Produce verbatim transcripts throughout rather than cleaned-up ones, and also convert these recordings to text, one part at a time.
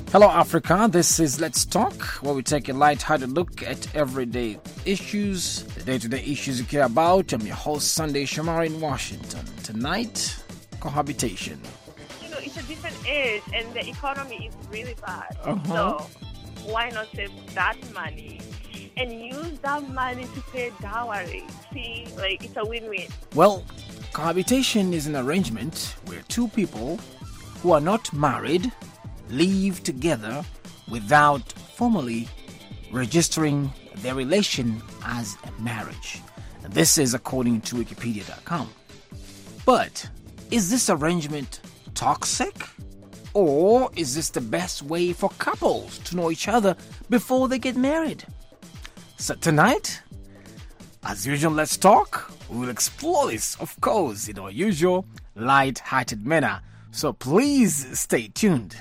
Hello, Africa. This is Let's Talk, where we take a light-hearted look at everyday issues, the day-to-day issues you care about. I'm your host, Sunday Shamari in Washington. Tonight, cohabitation. You know, it's a different age, and the economy is really bad. Uh-huh. So why not save that money and use that money to pay dowry? See, like, it's a win-win. Well, cohabitation is an arrangement where two people who are not married live together without formally registering their relation as a marriage. This is according to Wikipedia dot com. But is this arrangement toxic? Or is this the best way for couples to know each other before they get married? So tonight, as usual, Let's Talk. We will explore this, of course, in our usual light-hearted manner. So please stay tuned.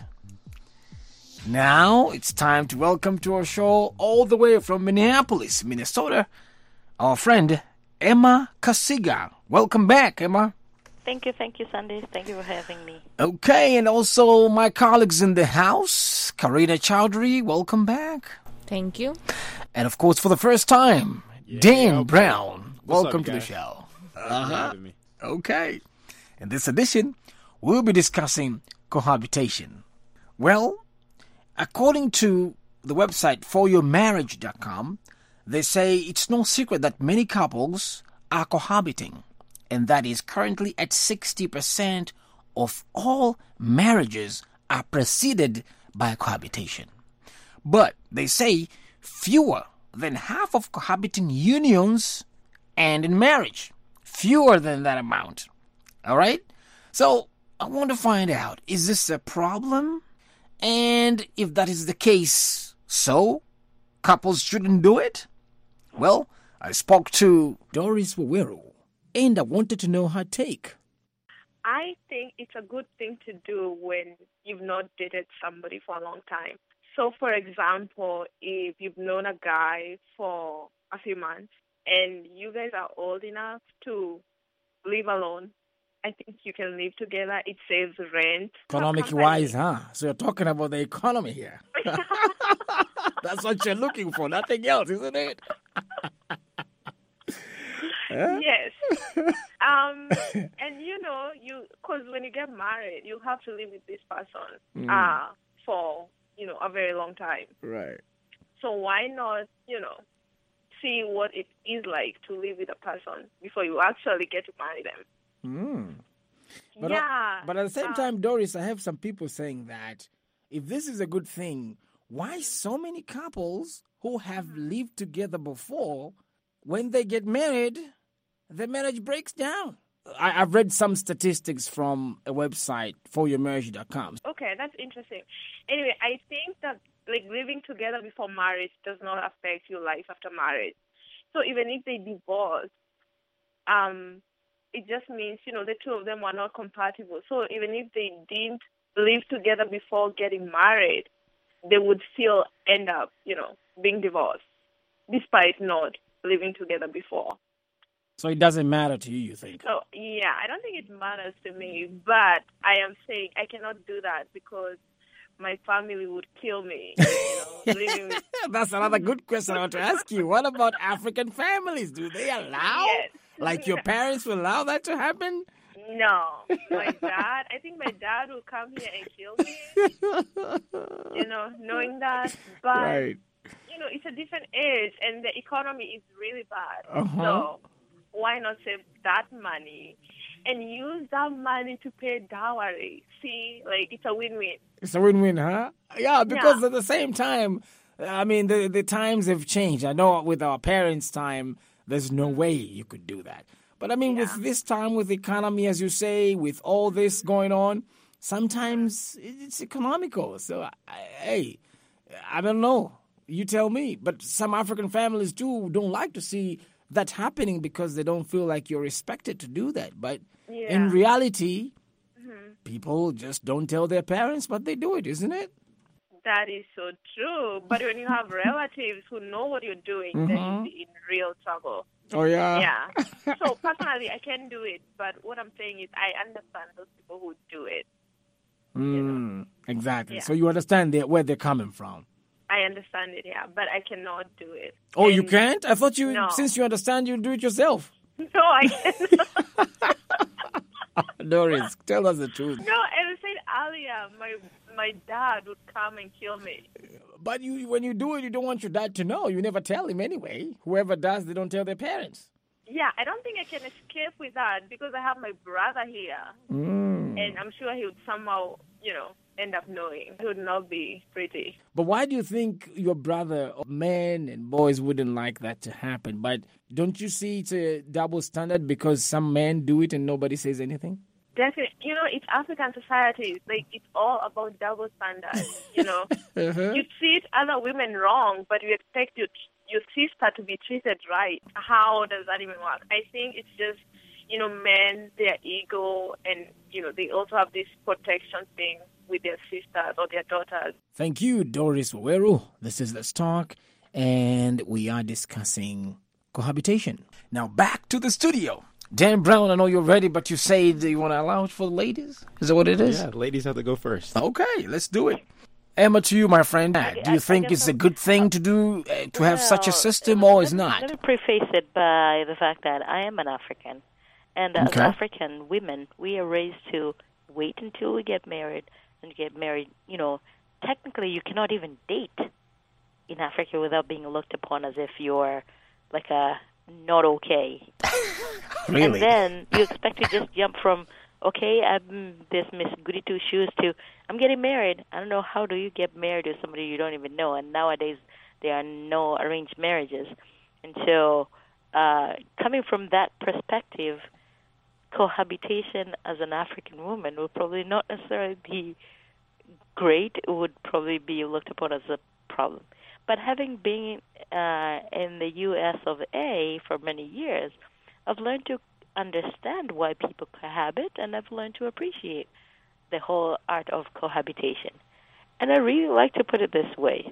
Now it's time to welcome to our show, all the way from Minneapolis, Minnesota, our friend Emma Kasiga. Welcome back, Emma. Thank you, thank you, Sunday. Thank you for having me. Okay, and also my colleagues in the house, Karina Chowdhury, welcome back. Thank you. And of course, for the first time, Yeah, Dan okay. Brown. What's Welcome up, to the guys? show. Thanks for Uh-huh. having me. Okay. In this edition, we'll be discussing cohabitation. Well, according to the website for your marriage dot com, they say it's no secret that many couples are cohabiting, and that is currently at sixty percent of all marriages are preceded by cohabitation. But they say fewer than half of cohabiting unions end in marriage. Fewer than that amount. All right? So I want to find out, is this a problem? And if that is the case, so couples shouldn't do it? Well, I spoke to Doris Waweru, and I wanted to know her take. I think it's a good thing to do when you've not dated somebody for a long time. So, for example, if you've known a guy for a few months and you guys are old enough to live alone, I think you can live together. It saves rent. Economic wise, huh? So you're talking about the economy here. That's what you're looking for, nothing else, isn't it? Yes. um, and you know, you because when you get married, you have to live with this person Mm. uh, for you know a very long time. Right. So why not, you know, see what it is like to live with a person before you actually get to marry them? Mm. But, yeah. uh, but at the same uh, time, Doris, I have some people saying that if this is a good thing, why so many couples who have lived together before, when they get married, the marriage breaks down? I, I've read some statistics from a website, for your marriage dot com. Okay, that's interesting. Anyway, I think that like living together before marriage does not affect your life after marriage. So even if they divorce, um, it just means, you know, the two of them were not compatible. So even if they didn't live together before getting married, they would still end up, you know, being divorced, despite not living together before. So it doesn't matter to you, you think? So, yeah, I don't think it matters to me, but I am saying I cannot do that because my family would kill me, you know, living with... That's another good question I want to ask you. What about African families? Do they allow? Yes. Like your parents will allow that to happen? No. My dad, I think my dad will come here and kill me, you know, knowing that. But, Right. you know, it's a different age and the economy is really bad. Uh-huh. So why not save that money and use that money to pay dowry? See, like, it's a win-win. It's a win-win, huh? Yeah, because Yeah. at the same time, I mean, the, the times have changed. I know with our parents' time, there's no way you could do that. But I mean, Yeah. with this time, with the economy, as you say, with all this going on, sometimes it's economical. So, I, hey, I don't know. You tell me. But some African families, too, don't like to see that happening because they don't feel like you're expected to do that. But Yeah. in reality, people just don't tell their parents, but they do it, isn't it? That is so true. But when you have relatives who know what you're doing, then you'll be in real trouble. Oh, yeah? Yeah. So personally, I can do it. But what I'm saying is I understand those people who do it. Mm, you know? Exactly. Yeah. So you understand they, where they're coming from. I understand it, yeah, but I cannot do it. Oh, you And can't? I thought you, no. since you understand, you do it yourself. No, I cannot. Doris, tell us the truth. No, as I said earlier, my my dad would come and kill me. But you, when you do it, you don't want your dad to know. You never tell him anyway. Whoever does, they don't tell their parents. Yeah, I don't think I can escape with that because I have my brother here. Mm. And I'm sure he would somehow, you know, end up knowing. It would not be pretty. But why do you think your brother, men and boys, wouldn't like that to happen? But don't you see it's a double standard because some men do it and nobody says anything? Definitely. You know, it's African society. Like, it's all about double standards, you know. Uh-huh. You treat other women wrong, but you expect your, your sister to be treated right. How does that even work? I think it's just, you know, men, their ego, and, you know, they also have this protection thing with their sisters or their daughters. Thank you, Doris Waweru. This is Let's Talk, and we are discussing cohabitation. Now back to the studio. Dan Brown, I know you're ready, but you said you want to allow it for the ladies? Is that what it is? Yeah, ladies have to go first. Okay, let's do it. Emma, to you, my friend. I- do you I think guess it's a I'm- good thing to do, uh, to have such a Well, system, or is let me- not? Let me preface it by the fact that I am an African. And as Okay. African women, we are raised to wait until we get married and get married. You know, technically you cannot even date in Africa without being looked upon as if you're like a not okay. Really? And then you expect to just jump from, okay, I'm this Miss Goody Two Shoes to, I'm getting married. I don't know, how do you get married to somebody you don't even know? And nowadays there are no arranged marriages. And so uh, coming from that perspective, cohabitation as an African woman would probably not necessarily be great. It would probably be looked upon as a problem. But having been uh, in the U S of A for many years, I've learned to understand why people cohabit, and I've learned to appreciate the whole art of cohabitation. And I really like to put it this way.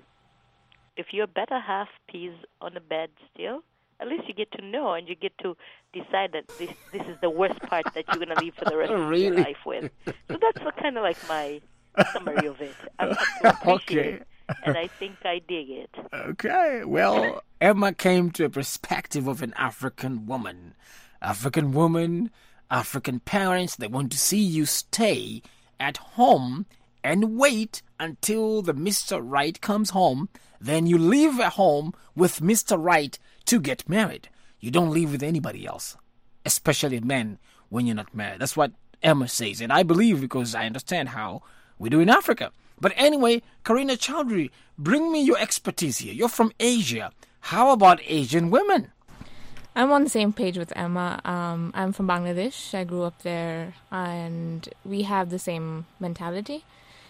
If your better half pees on the bed still, at least you get to know and you get to decide that this this is the worst part that you're going to leave for the rest of your Really? life with. So that's kind of like my summary of it. I have to appreciate Okay. it, and I think I dig it. Okay, well, Emma came to a perspective of an African woman. African woman, African parents, they want to see you stay at home and wait until the Mister Right comes home. Then you leave at home with Mister Right to get married. You don't live with anybody else, especially men when you're not married. That's what Emma says, and I believe because I understand how we do in Africa. But anyway, Karina Chowdhury, bring me your expertise here. You're from Asia. How about Asian women? I'm on the same page with Emma. Um, I'm from Bangladesh. I grew up there, and we have the same mentality.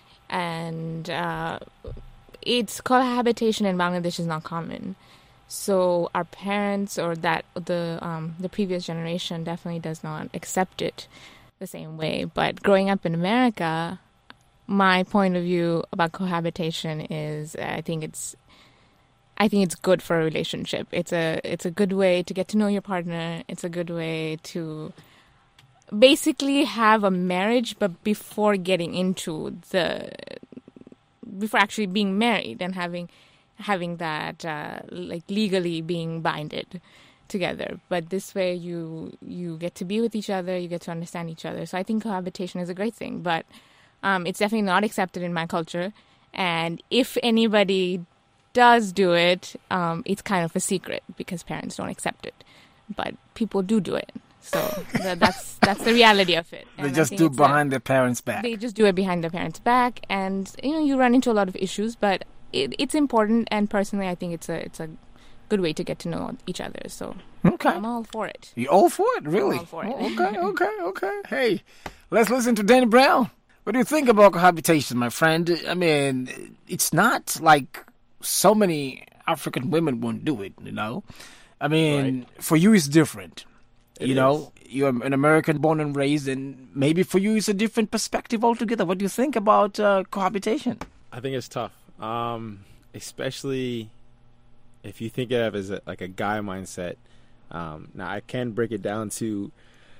And uh, it's cohabitation in Bangladesh is not common. So our parents or that the um, the previous generation definitely does not accept it the same way. But growing up in America, my point of view about cohabitation is I think it's I think it's good for a relationship. It's a it's a good way to get to know your partner. It's a good way to basically have a marriage, but before getting into the before actually being married and having having that uh, like legally being binded together. But this way you you get to be with each other, you get to understand each other. So I think cohabitation is a great thing, but um, it's definitely not accepted in my culture. And if anybody does do it, um, it's kind of a secret because parents don't accept it. But people do do it. So that, that's that's the reality of it. They And I just think do it's a- behind their parents' back. They just do it behind their parents' back, and you know you run into a lot of issues. But it, it's important, and personally, I think it's a it's a good way to get to know each other. So Okay. I'm all for it. You all for it, really? all for it. Oh, okay, okay, okay. Hey, let's listen to Danny Brown. What do you think about cohabitation, my friend? I mean, it's not like so many African women won't do it, you know? I mean, for you, it's different. It you know, you're an American born and raised, and maybe for you, it's a different perspective altogether. What do you think about uh, cohabitation? I think it's tough, um, especially if you think of it as a, like a guy mindset. Um, now, I can break it down to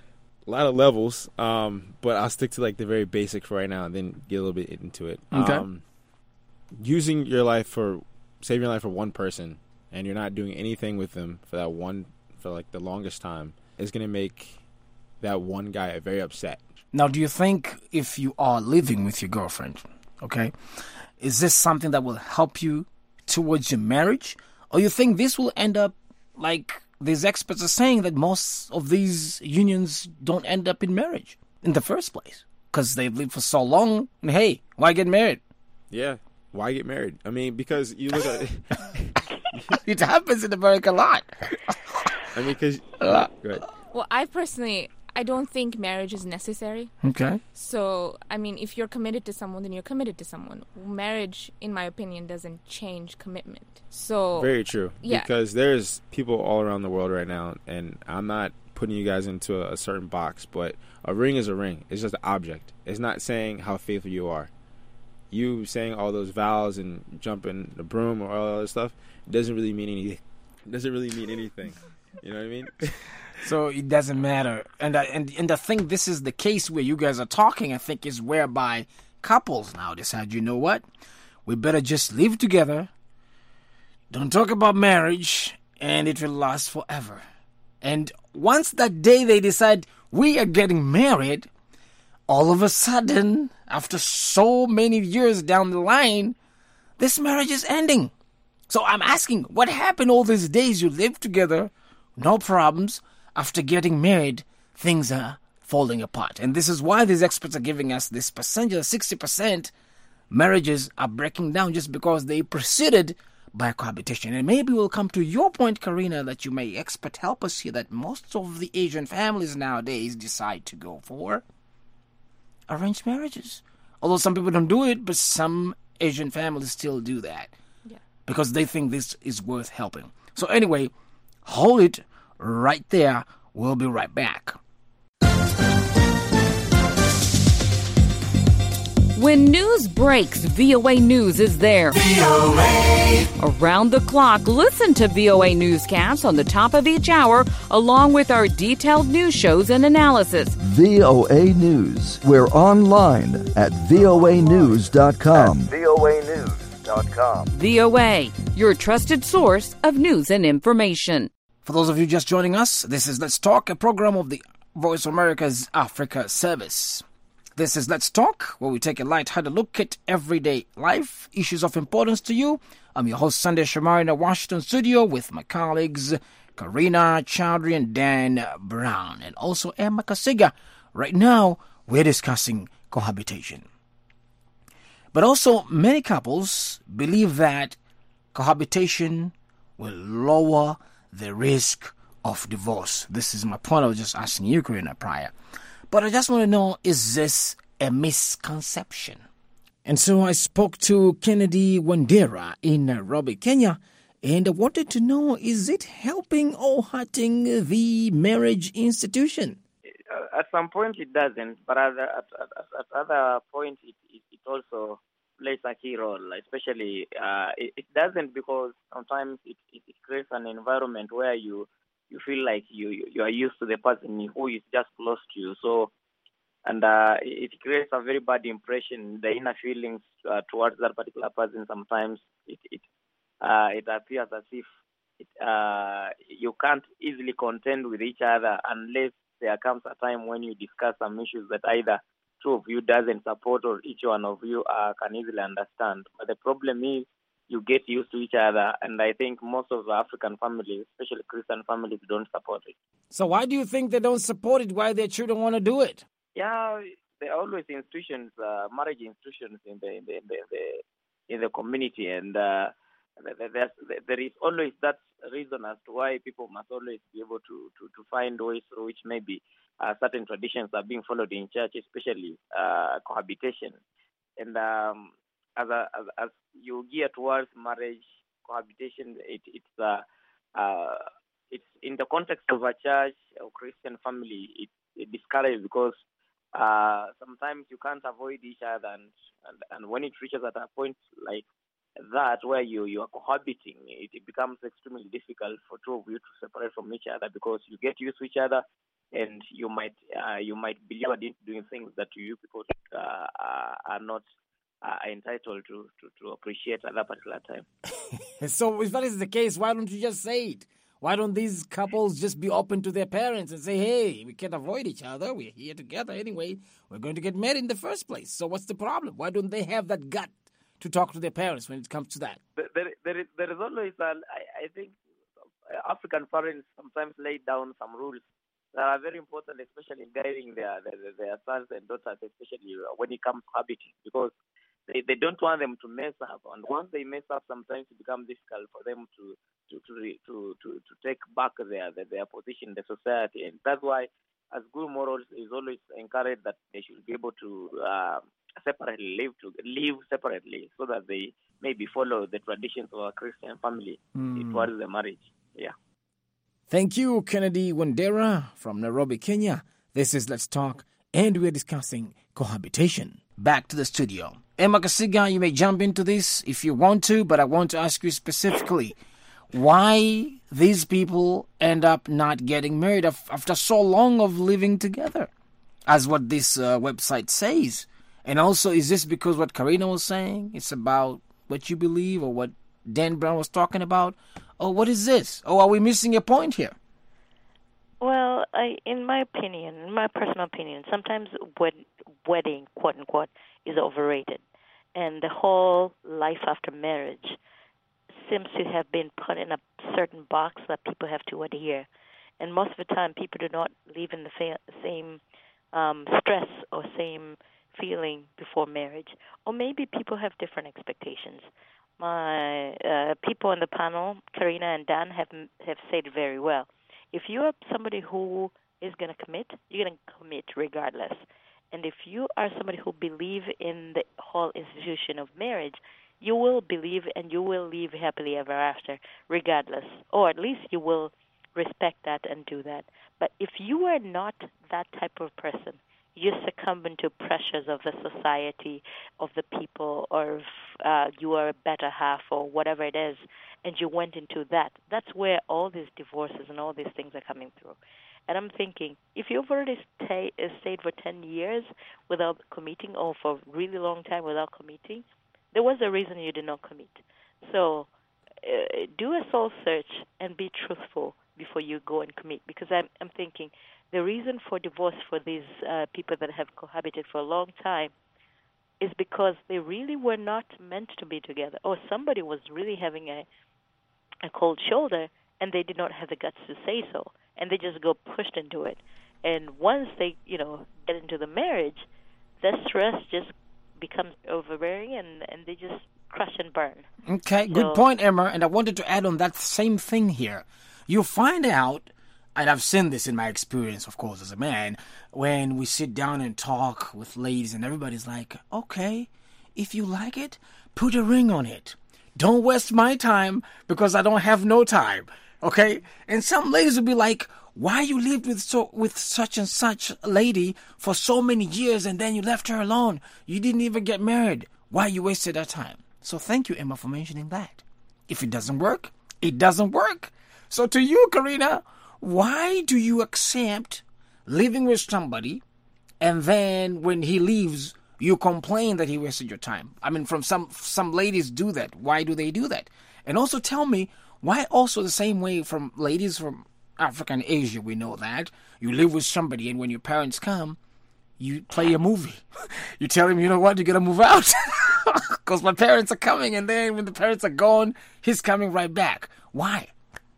a lot of levels, um, but I'll stick to like the very basic for right now, and then get a little bit into it. Okay. Um, using your life for saving your life for one person, and you're not doing anything with them for that one for like the longest time, is going to make that one guy very upset. Now, do you think if you are living with your girlfriend, okay, is this something that will help you towards your marriage, or you think this will end up like these experts are saying that most of these unions don't end up in marriage in the first place because they've lived for so long? And hey, why get married? Yeah, why get married? I mean, because you look at it happens in America a lot. I mean, because go ahead. Well, I personally, I don't think marriage is necessary. Okay. So, I mean, if you're committed to someone, then you're committed to someone. Marriage, in my opinion, doesn't change commitment. So Very true. Yeah. Because there's people all around the world right now, and I'm not putting you guys into a, a certain box, but a ring is a ring. It's just an object. It's not saying how faithful you are. You saying all those vows and jumping the broom or all that other stuff doesn't really mean anything. Doesn't really mean anything. You know what I mean? So it doesn't matter. And I, and and I think this is the case where you guys are talking, I think, is whereby couples now decide, you know what? We better just live together. Don't talk about marriage, and it will last forever. And once that day they decide we are getting married, all of a sudden, after so many years down the line, this marriage is ending. So I'm asking, what happened all these days you lived together, no problems? After getting married, things are falling apart. And this is why these experts are giving us this percentage, sixty percent marriages are breaking down just because they proceeded by cohabitation. And maybe we'll come to your point, Karina, that you may expert help us here, that most of the Asian families nowadays decide to go for arranged marriages. Although some people don't do it, but some Asian families still do that. Yeah. Because they think this is worth helping. So anyway, hold it right there. We'll be right back. When news breaks, V O A News is there. V O A. Around the clock, listen to V O A Newscasts on the top of each hour, along with our detailed news shows and analysis. V O A News. We're online at V O A news dot com. V O A news dot com. V O A, your trusted source of news and information. For those of you just joining us, this is Let's Talk, a program of the Voice of America's Africa Service. This is Let's Talk, where we take a light-hearted look at everyday life, issues of importance to you. I'm your host, Sunday Shamari, in the Washington studio with my colleagues, Karina Chowdhury and Dan Brown, and also Emma Kasiga. Right now, we're discussing cohabitation. But also, many couples believe that cohabitation will lower the risk of divorce. This is my point I was just asking you, Karina, prior. But I just want to know, is this a misconception? And so I spoke to Kennedy Wandera in Nairobi, Kenya, and I wanted to know, is it helping or hurting the marriage institution? At some point it doesn't, but at, at, at, at other point it, it, it also plays a key role, especially uh, it, it doesn't because sometimes it, it, it creates an environment where you you feel like you, you are used to the person who is just close to you. So, and uh, it creates a very bad impression, the inner feelings uh, towards that particular person. Sometimes it it, uh, it appears as if it, uh, you can't easily contend with each other unless there comes a time when you discuss some issues that either two of you doesn't support or each one of you uh, can easily understand. But the problem is you get used to each other, and I think most of the African families, especially Christian families, don't support it. So why do you think they don't support it? Why their children want to do it? Yeah, there are always institutions, uh, marriage institutions in the in the, in the, the, in the community, and uh, there, there is always that reason as to why people must always be able to, to, to find ways through which maybe uh, certain traditions are being followed in church, especially uh, cohabitation. And um, as, a, as as you gear towards marriage, cohabitation, it, it's uh, uh, it's in the context of a church or Christian family, it, it discourages because uh, sometimes you can't avoid each other, and, and, and when it reaches at a point like that where you, you are cohabiting, it, it becomes extremely difficult for two of you to separate from each other because you get used to each other, and you might uh, you might be lured into doing things that you people uh, are not uh, entitled to, to to appreciate at that particular time. So if that is the case, why don't you just say it? Why don't these couples just be open to their parents and say, hey, we can't avoid each other. We're here together anyway. We're going to get married in the first place. So what's the problem? Why don't they have that gut to talk to their parents when it comes to that? There, there, is, there is always, a, I, I think, African parents sometimes lay down some rules that are very important, especially in guiding their, their, their sons and daughters, especially when it comes to habiting, because They, they don't want them to mess up, and once they mess up, sometimes it becomes difficult for them to to to to to, to take back their, their their position in the society, and that's why, as good morals, is always encouraged that they should be able to uh, separately live to live separately, so that they maybe follow the traditions of a Christian family mm. towards the marriage. Yeah. Thank you, Kennedy Wandera from Nairobi, Kenya. This is Let's Talk, and we're discussing cohabitation. Back to the studio. Emma Kasiga, you may jump into this if you want to, but I want to ask you specifically why these people end up not getting married after so long of living together, as what this uh, website says. And also, is this because what Karina was saying, it's about what you believe, or what Dan Brown was talking about? Or what is this? Or are we missing a point here? Well, I, in my opinion, in my personal opinion, sometimes wed- wedding, quote-unquote, is overrated. And the whole life after marriage seems to have been put in a certain box that people have to adhere. And most of the time, people do not live in the fa- same um, stress or same feeling before marriage. Or maybe people have different expectations. My uh, people on the panel, Karina and Dan, have have said it very well. If you are somebody who is going to commit, you're going to commit regardless. And if you are somebody who believes in the whole institution of marriage, you will believe and you will live happily ever after, regardless. Or at least you will respect that and do that. But if you are not that type of person, you succumb to pressures of the society, of the people, or if uh, you are a better half or whatever it is, and you went into that, that's where all these divorces and all these things are coming through. And I'm thinking, if you've already stay, uh, stayed for ten years without committing, or for a really long time without committing, there was a reason you did not commit. So uh, do a soul search and be truthful before you go and commit. Because I'm, I'm thinking the reason for divorce for these uh, people that have cohabited for a long time is because they really were not meant to be together. Or somebody was really having a, a cold shoulder, and they did not have the guts to say so. And they just go pushed into it. And once they, you know, get into the marriage, the stress just becomes overbearing, and, and they just crush and burn. Okay, so, good point, Emma. And I wanted to add on that same thing here. You find out, and I've seen this in my experience, of course, as a man, when we sit down and talk with ladies, and everybody's like, okay, if you like it, put a ring on it. Don't waste my time, because I don't have no time. Okay? And some ladies will be like, why you lived with so with such and such lady for so many years, and then you left her alone? You didn't even get married. Why you wasted that time? So thank you, Emma, for mentioning that. If it doesn't work, it doesn't work. So to you, Karina, why do you accept living with somebody, and then when he leaves, you complain that he wasted your time? I mean, from some some ladies do that. Why do they do that? And also tell me, why also the same way from ladies from Africa and Asia, we know that. You live with somebody, and when your parents come, you play a movie. You tell him, you know what, you got to move out. Because my parents are coming, and then when the parents are gone, he's coming right back. Why?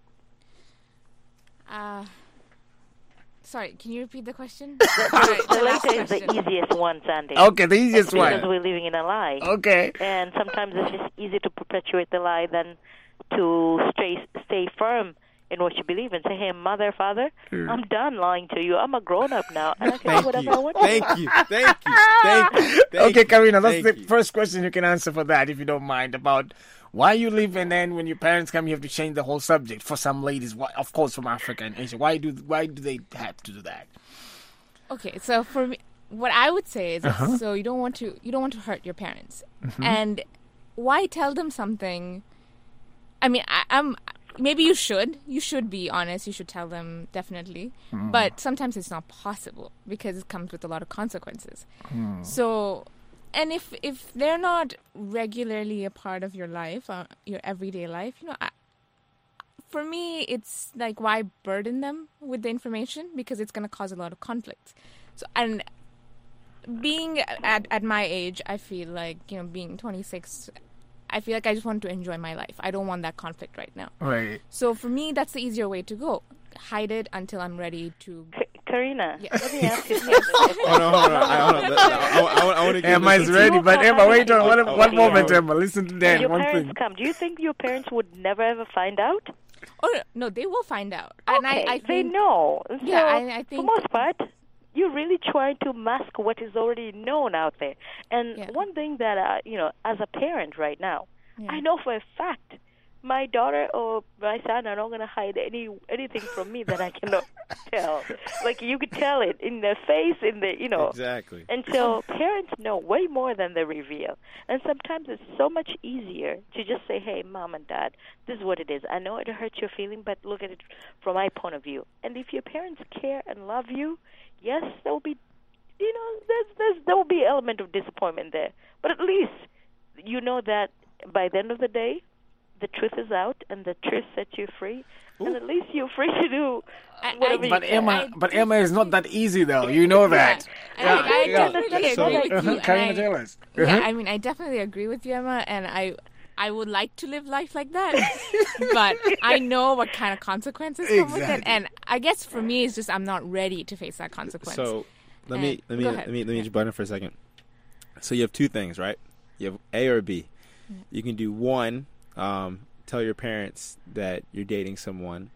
Uh, sorry, can you repeat the question? the the later is the easiest one, Sandy. Okay, the easiest because one. Because we're living in a lie. Okay. And sometimes it's just easier to perpetuate the lie than to stay stay firm in what you believe and say, hey, mother, father, mm. I'm done lying to you. I'm a grown-up now, and I can do whatever you. I want. Thank you. Thank you. Thank you. Thank okay, Karina, that's Thank the you. first question you can answer for that, if you don't mind, about why you live, and then when your parents come, you have to change the whole subject. For some ladies, why, of course, from Africa and Asia, why do why do they have to do that? Okay, so for me, what I would say is, Uh-huh. so you don't want to you don't want to hurt your parents, Mhm. and why tell them something? I mean, I, I'm maybe you should. You should be honest. You should tell them, definitely. Mm. But sometimes it's not possible because it comes with a lot of consequences. Mm. So, and if if they're not regularly a part of your life, uh, your everyday life, you know, I, for me, it's like, why burden them with the information? Because it's going to cause a lot of conflict. So, and being at, at my age, I feel like, you know, being twenty-six, I feel like I just want to enjoy my life. I don't want that conflict right now. Right. So for me, that's the easier way to go. Hide it until I'm ready to... K- Karina, yeah. Let me ask you something. Hold on, hold on. I, hold on. I, I, I want to get Emma's ready, but Emma, wait on one, one moment, Emma. Listen to that. Your one parents thing. come. Do you think your parents would never ever find out? Oh, no, they will find out. Okay, and I, I think, they know. So yeah, I, I think... For most part, you're really trying to mask what is already known out there. And yeah. one thing that, uh, you know, as a parent right now, yeah. I know for a fact my daughter or my son are not going to hide any anything from me that I cannot tell. Like, you could tell it in their face, in the, you know. Exactly. And so parents know way more than they reveal. And sometimes it's so much easier to just say, hey, mom and dad, this is what it is. I know it hurts your feeling, but look at it from my point of view. And if your parents care and love you, yes, there will be, you know, there's, there's, there will be an element of disappointment there. But at least you know that by the end of the day, the truth is out, and the truth sets you free, Ooh. And at least you're free to do whatever I, but you Emma, can. but Emma is not that easy, though. You know that. Yeah, yeah, I, I yeah. definitely So, agree with uh-huh, you. Karina, and I, tell us. Yeah, Uh-huh. I mean, I definitely agree with you, Emma, and I, I would like to live life like that, but I know what kind of consequences come Exactly. with it, and I guess for me, it's just I'm not ready to face that consequence. So let and, me let me go let ahead. me let me yeah. just butt in for a second. So you have two things, right? You have A or B. Yeah. You can do one. Um, tell your parents that you're dating someone,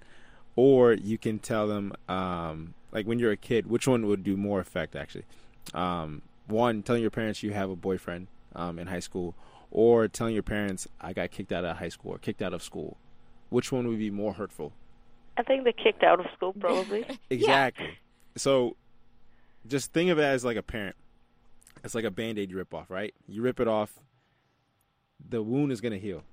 or you can tell them, um, like when you're a kid, which one would do more effect, actually? Um, one, telling your parents you have a boyfriend um, in high school, or telling your parents, I got kicked out of high school or kicked out of school. Which one would be more hurtful? I think they kicked out of school, probably. Exactly. Yeah. So just think of it as like a parent. It's like a Band-Aid you rip off, right? You rip it off, the wound is going to heal.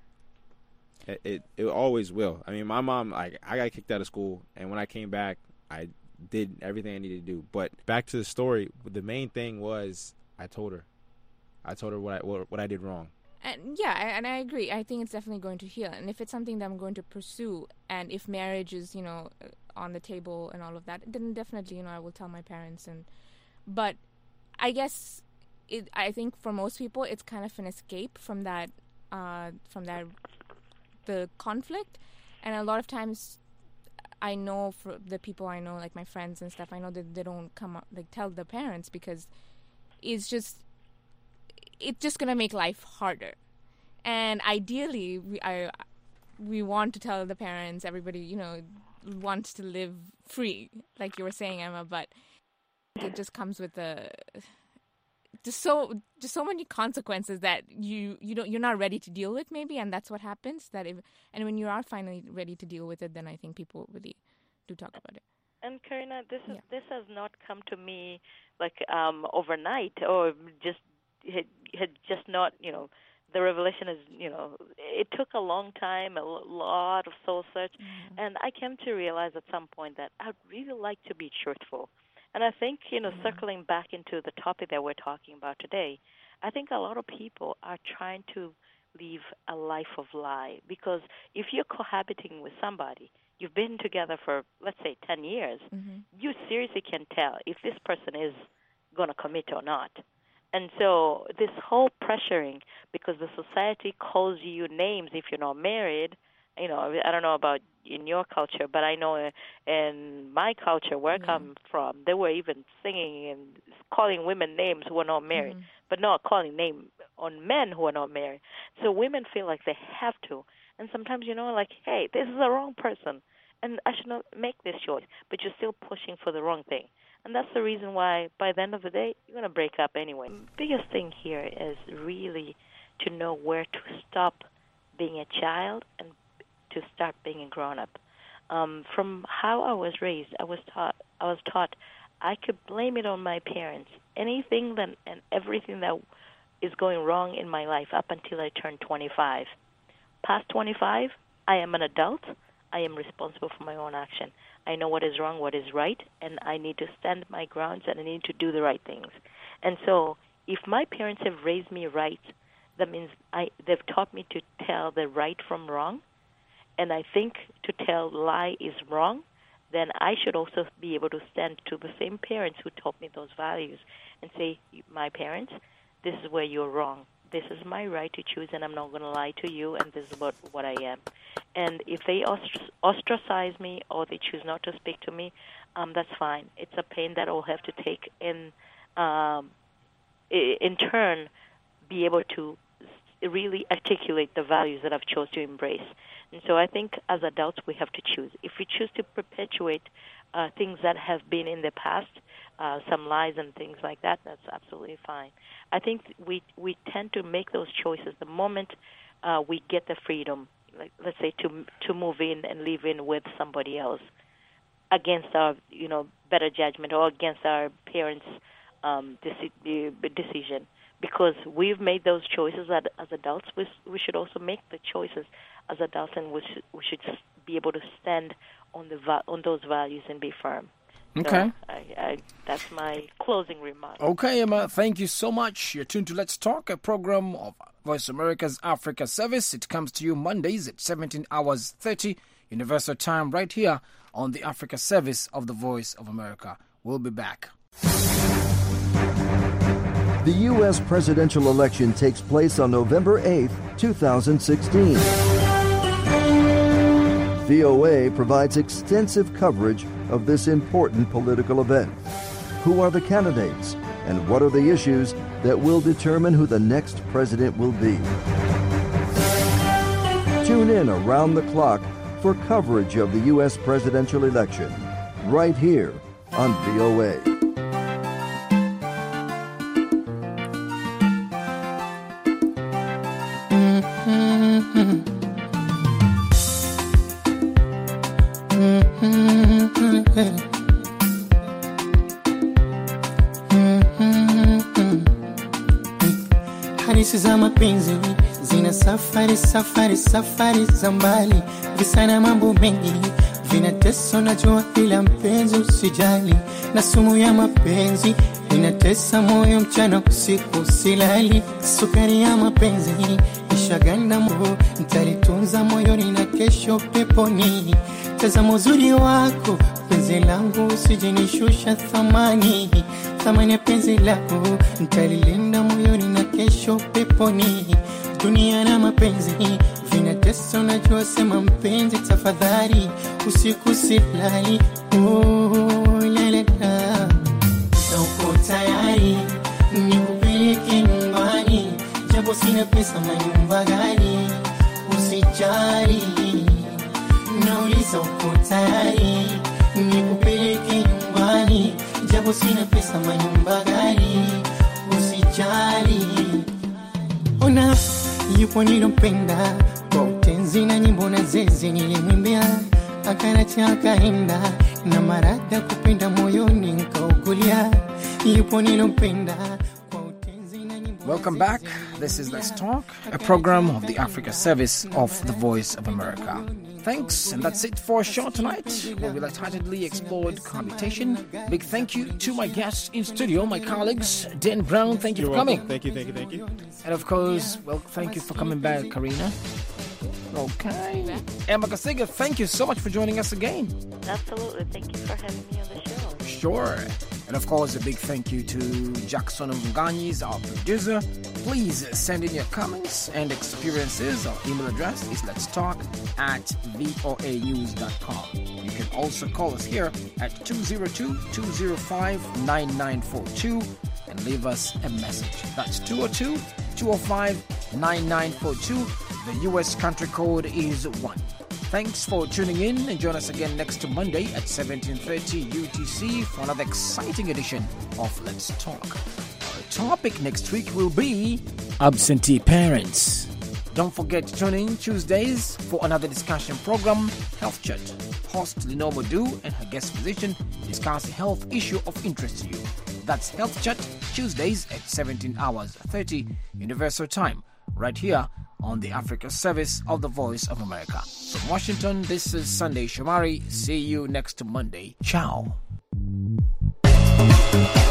It, it it always will. I mean, my mom, like, I got kicked out of school, and when I came back, I did everything I needed to do. But back to the story, the main thing was I told her. I told her what I what, what I did wrong. And yeah, I, and I agree. I think it's definitely going to heal. And if it's something that I'm going to pursue, and if marriage is, you know, on the table and all of that, then definitely, you know, I will tell my parents. And but I guess it. I think for most people, it's kind of an escape from that, uh, from that. the conflict. And a lot of times I know for the people I know, like my friends and stuff, I know that they don't come up, like tell their parents, because it's just it's just gonna make life harder. And ideally we I we want to tell the parents, everybody, you know, wants to live free, like you were saying, Emma, but it just comes with the just so just so many consequences that you you don't you're not ready to deal with, maybe, and that's what happens. That if and when you are finally ready to deal with it, then I think people really do talk about it. And Karina, this is Yeah. this has not come to me like um, overnight, or just had, had just not, you know, the revelation is, you know, it took a long time, a lot of soul search, mm-hmm. and I came to realize at some point that I'd really like to be truthful. And I think, you know, mm-hmm. circling back into the topic that we're talking about today, I think a lot of people are trying to live a life of lie, because if you're cohabiting with somebody, you've been together for, let's say, ten years, mm-hmm. you seriously can tell if this person is going to commit or not. And so this whole pressuring, because the society calls you names if you're not married, you know, I don't know about in your culture, but I know in my culture, where mm-hmm. I come from, they were even singing and calling women names who are not married, mm-hmm. but not calling name on men who are not married. So women feel like they have to. And sometimes, you know, like, hey, this is the wrong person, and I should not make this choice, but you're still pushing for the wrong thing. And that's the reason why, by the end of the day, you're going to break up anyway. The biggest thing here is really to know where to stop being a child and to start being a grown-up. Um, from how I was raised, I was taught I was taught I could blame it on my parents. Anything that, and everything that is going wrong in my life up until I turned twenty-five. Past twenty-five, I am an adult. I am responsible for my own action. I know what is wrong, what is right, and I need to stand my grounds, and I need to do the right things. And so if my parents have raised me right, that means I, they've taught me to tell the right from wrong, and I think to tell lie is wrong, then I should also be able to stand to the same parents who taught me those values and say, my parents, this is where you're wrong. This is my right to choose, and I'm not going to lie to you, and this is what, what I am. And if they ostracize me or they choose not to speak to me, um, that's fine. It's a pain that I'll have to take in, um, in turn, be able to really articulate the values that I've chose to embrace. And so I think as adults we have to choose. If we choose to perpetuate uh, things that have been in the past, uh, some lies and things like that, that's absolutely fine. I think we we tend to make those choices the moment uh, we get the freedom, like let's say to to move in and live in with somebody else against our you know better judgment or against our parents' um, deci- decision. Because we've made those choices as, as adults, we, we should also make the choices as adults, and we should, we should be able to stand on the va- on those values and be firm. Okay. So I, I, that's my closing remark. Okay, Emma, thank you so much. You're tuned to Let's Talk, a program of Voice America's Africa Service. It comes to you Mondays at seventeen hours thirty Universal Time right here on the Africa Service of the Voice of America. We'll be back. The U S presidential election takes place on November eighth, twenty sixteen. V O A provides extensive coverage of this important political event. Who are the candidates, and what are the issues that will determine who the next president will be? Tune in around the clock for coverage of the U S presidential election, right here on V O A. Hadithi za mapenzi zina safari safari safari za mbali, visa na mambo mengi vinatesa, najua ila mpenzi usijali, na sumu ya mapenzi inatesa moyo mchana usiku silali. Sukari ya mapenzi ishaganda moyo, nitalitunza moyoni na kesho peponi. Tazama uzuri wako penzi langu, usijinishusha thamani. Thamani ya penzi lako nitalilinda moyoni na kesho peponi. Dunia na mapenzi vinatesa, unajua sema mpenzi tafadhali, usiku silali. Oh la la la, uko tayari nikupeleke nyumbani, japo sina pesa manyumba gani, usijali. Nauliza uko tayari nikupeleke nyumbani, japo sina pesa manyumba gani, usijali. Ona yupo nilompenda, kwa utenzi na nyimbo na zeze nilimwimbia, akanacha akaenda, na marada kupenda moyoni nikaugulia. Yupo nilompenda. Welcome back. This is Let's Talk, a program of the Africa Service of the Voice of America. Thanks, and that's it for our show tonight, where we lightheartedly explored cohabitation. Big thank you to my guests in studio, my colleagues. Dan Brown, thank you You're for welcome. coming. Thank you, thank you, thank you. And of course, well, thank you for coming back, Karina. Okay. Emma Kasiga, thank you so much for joining us again. Absolutely. Thank you for having me on the show. Sure. And of course, a big thank you to Jackson Munganyis, our producer. Please send in your comments and experiences. Our email address is let's talk at voa news dot com. You can also call us here at two oh two, two oh five, nine nine four two and leave us a message. That's two oh two, two oh five, nine nine four two. The U S country code is one. Thanks for tuning in, and join us again next Monday at seventeen thirty U T C for another exciting edition of Let's Talk. Our topic next week will be absentee parents. Don't forget to tune in Tuesdays for another discussion program, Health Chat. Host Lenore Modu and her guest physician discuss a health issue of interest to you. That's Health Chat, Tuesdays at seventeen hours thirty Universal Time, right here on the Africa service of the Voice of America. From Washington, this is Sunday Shomari. See you next Monday. Ciao.